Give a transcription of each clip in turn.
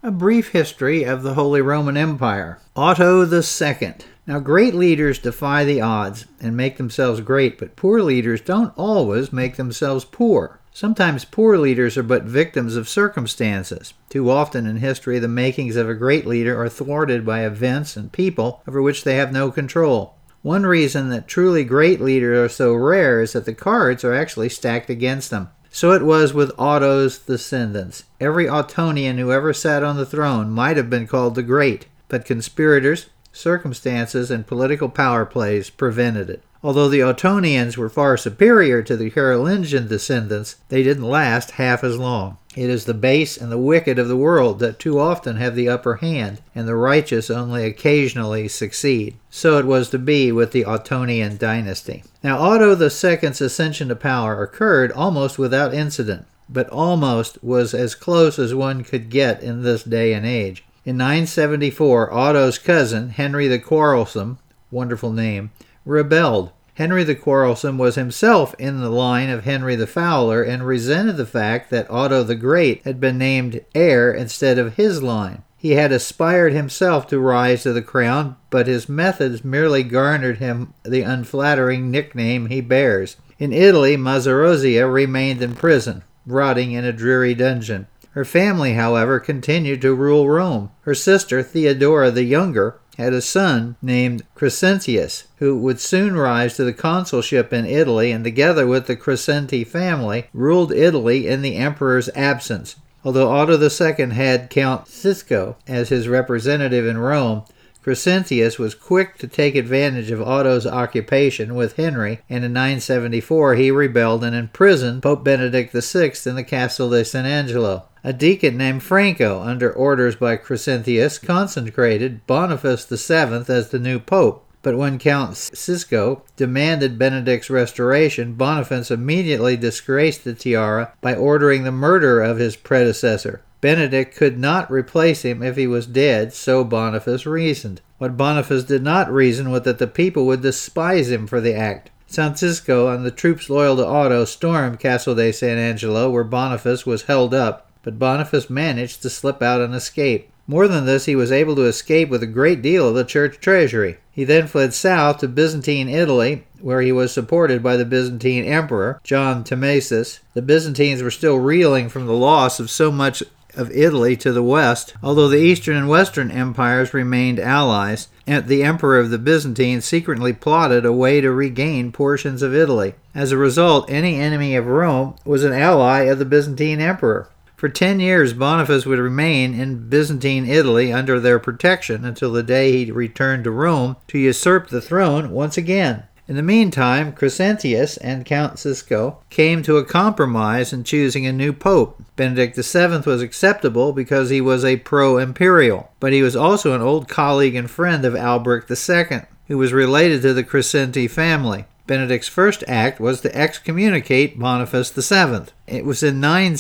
A brief history of the Holy Roman Empire. Otto II. Now, great leaders defy the odds and make themselves great, but poor leaders don't always make themselves poor. Sometimes poor leaders are but victims of circumstances. Too often in history, the makings of a great leader are thwarted by events and people over which they have no control. One reason that truly great leaders are so rare is that the cards are actually stacked against them. So it was with Otto's descendants. Every Ottonian who ever sat on the throne might have been called the Great, but conspirators, circumstances, and political power plays prevented it. Although the Ottonians were far superior to the Carolingian descendants, they didn't last half as long. It is the base and the wicked of the world that too often have the upper hand, and the righteous only occasionally succeed. So it was to be with the Ottonian dynasty. Now, Otto II's ascension to power occurred almost without incident, but almost was as close as one could get in this day and age. In 974, Otto's cousin, Henry the Quarrelsome, wonderful name, rebelled. Henry the Quarrelsome was himself in the line of Henry the Fowler and resented the fact that Otto the Great had been named heir instead of his line. He had aspired himself to rise to the crown, but his methods merely garnered him the unflattering nickname he bears. In Italy, Mazzarozia remained in prison, rotting in a dreary dungeon. Her family, however, continued to rule Rome. Her sister, Theodora the Younger, had a son named Crescentius, who would soon rise to the consulship in Italy and together with the Crescenti family ruled Italy in the emperor's absence. Although Otto II had Count Cisco as his representative in Rome, Crescentius was quick to take advantage of Otto's occupation with Henry, and in 974 he rebelled and imprisoned Pope Benedict VI in the Castle di San Angelo. A deacon named Franco, under orders by Crescentius, consecrated Boniface VII as the new pope. But when Count Cisco demanded Benedict's restoration, Boniface immediately disgraced the tiara by ordering the murder of his predecessor. Benedict could not replace him if he was dead, so Boniface reasoned. What Boniface did not reason was that the people would despise him for the act. San Cisco and the troops loyal to Otto stormed Castle di San Angelo, where Boniface was held up, but Boniface managed to slip out and escape. More than this, he was able to escape with a great deal of the church treasury. He then fled south to Byzantine Italy, where he was supported by the Byzantine emperor, John Tamasis. The Byzantines were still reeling from the loss of so much of Italy to the west, although the eastern and western empires remained allies, and the emperor of the Byzantines secretly plotted a way to regain portions of Italy. As a result, any enemy of Rome was an ally of the Byzantine emperor. For 10 years, Boniface would remain in Byzantine Italy under their protection until the day he returned to Rome to usurp the throne once again. In the meantime, Crescentius and Count Cisco came to a compromise in choosing a new pope. Benedict VII was acceptable because he was a pro-imperial, but he was also an old colleague and friend of Alberic II, who was related to the Crescenti family. Benedict's first act was to excommunicate Boniface VII. It was in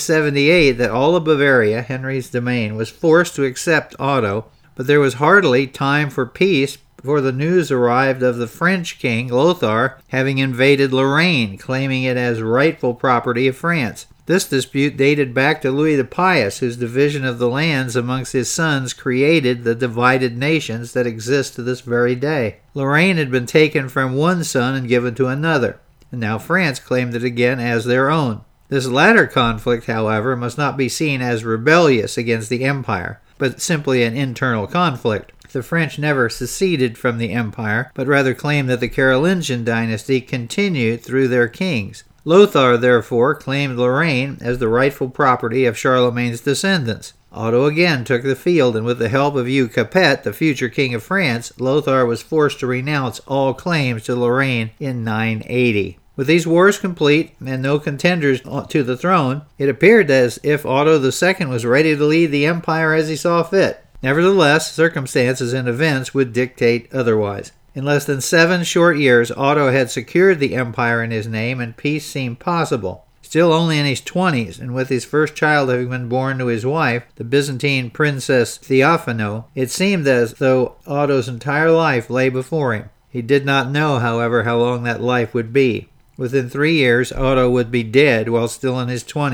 978 that all of Bavaria, Henry's domain, was forced to accept Otto, but there was hardly time for peace before the news arrived of the French king, Lothar, having invaded Lorraine, claiming it as rightful property of France. This dispute dated back to Louis the Pious, whose division of the lands amongst his sons created the divided nations that exist to this very day. Lorraine had been taken from one son and given to another, and now France claimed it again as their own. This latter conflict, however, must not be seen as rebellious against the empire, but simply an internal conflict. The French never seceded from the empire, but rather claimed that the Carolingian dynasty continued through their kings. Lothar, therefore, claimed Lorraine as the rightful property of Charlemagne's descendants. Otto again took the field, and with the help of Hugh Capet, the future king of France, Lothar was forced to renounce all claims to Lorraine in 980. With these wars complete and no contenders to the throne, it appeared as if Otto II was ready to lead the empire as he saw fit. Nevertheless, circumstances and events would dictate otherwise. In less than 7 short years, Otto had secured the empire in his name, and peace seemed possible. Still only in his 20s, and with his first child having been born to his wife, the Byzantine princess Theophano, it seemed as though Otto's entire life lay before him. He did not know, however, how long that life would be. Within 3 years, Otto would be dead while still in his 20s.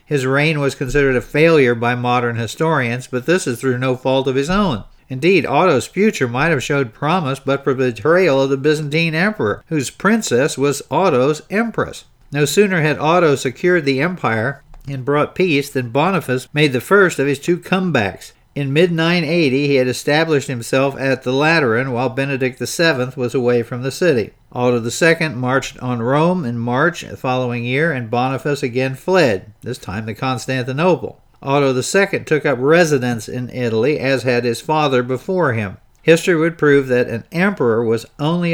His reign was considered a failure by modern historians, but this is through no fault of his own. Indeed, Otto's future might have showed promise but for the betrayal of the Byzantine emperor, whose princess was Otto's empress. No sooner had Otto secured the empire and brought peace than Boniface made the first of his two comebacks. In mid-980, he had established himself at the Lateran while Benedict VII was away from the city. Otto II marched on Rome in March the following year, and Boniface again fled, this time to Constantinople. Otto II took up residence in Italy, as had his father before him. History would prove that an emperor was only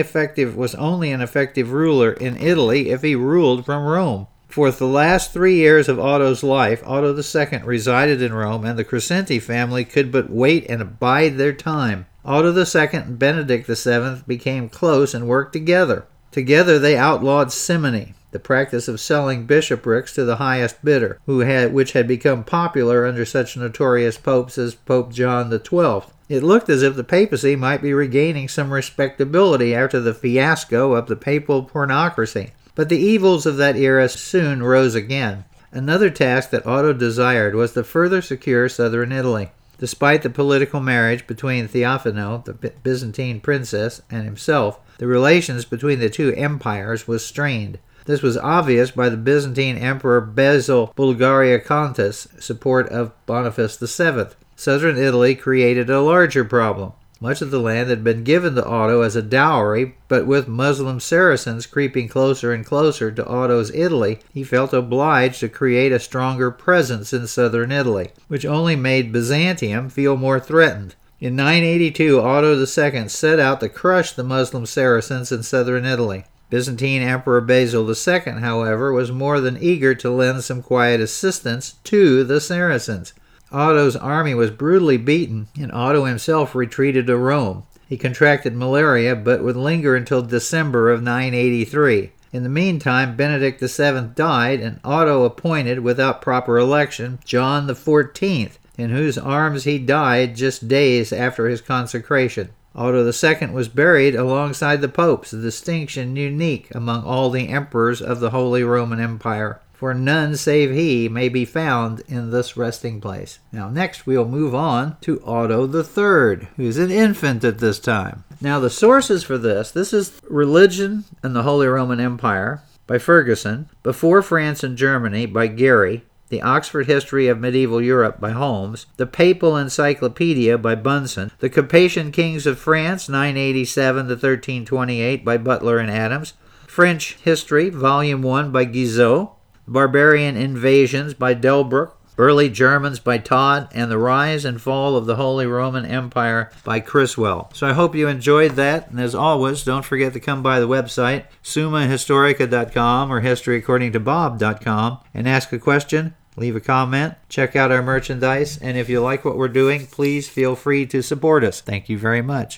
an effective ruler in Italy if he ruled from Rome. For the last 3 years of Otto's life, Otto II resided in Rome, and the Crescenti family could but wait and abide their time. Otto II and Benedict VII became close and worked together. Together they outlawed simony, the practice of selling bishoprics to the highest bidder, which had become popular under such notorious popes as Pope John XII. It looked as if the papacy might be regaining some respectability after the fiasco of the papal pornocracy. But the evils of that era soon rose again. Another task that Otto desired was to further secure southern Italy. Despite the political marriage between Theophano, the Byzantine princess, and himself, the relations between the two empires was strained. This was obvious by the Byzantine Emperor Basil Bulgarioconta's support of Boniface VII. Southern Italy created a larger problem. Much of the land had been given to Otto as a dowry, but with Muslim Saracens creeping closer and closer to Otto's Italy, he felt obliged to create a stronger presence in southern Italy, which only made Byzantium feel more threatened. In 982, Otto II set out to crush the Muslim Saracens in southern Italy. Byzantine Emperor Basil II, however, was more than eager to lend some quiet assistance to the Saracens. Otto's army was brutally beaten, and Otto himself retreated to Rome. He contracted malaria, but would linger until December of 983. In the meantime, Benedict VII died, and Otto appointed, without proper election, John XIV, in whose arms he died just days after his consecration. Otto II was buried alongside the popes, a distinction unique among all the emperors of the Holy Roman Empire, for none save he may be found in this resting place. Now next we'll move on to Otto III, who's an infant at this time. Now the sources for this is Religion and the Holy Roman Empire by Ferguson, Before France and Germany by Gary, The Oxford History of Medieval Europe by Holmes, The Papal Encyclopedia by Bunsen, The Capetian Kings of France 987 to 1328 by Butler and Adams, French History Volume 1 by Guizot, Barbarian Invasions by Delbruck, Early Germans by Todd, and The Rise and Fall of the Holy Roman Empire by Criswell. So I hope you enjoyed that, and as always, don't forget to come by the website, summahistorica.com or historyaccordingtobob.com, and ask a question, leave a comment, check out our merchandise, and if you like what we're doing, please feel free to support us. Thank you very much.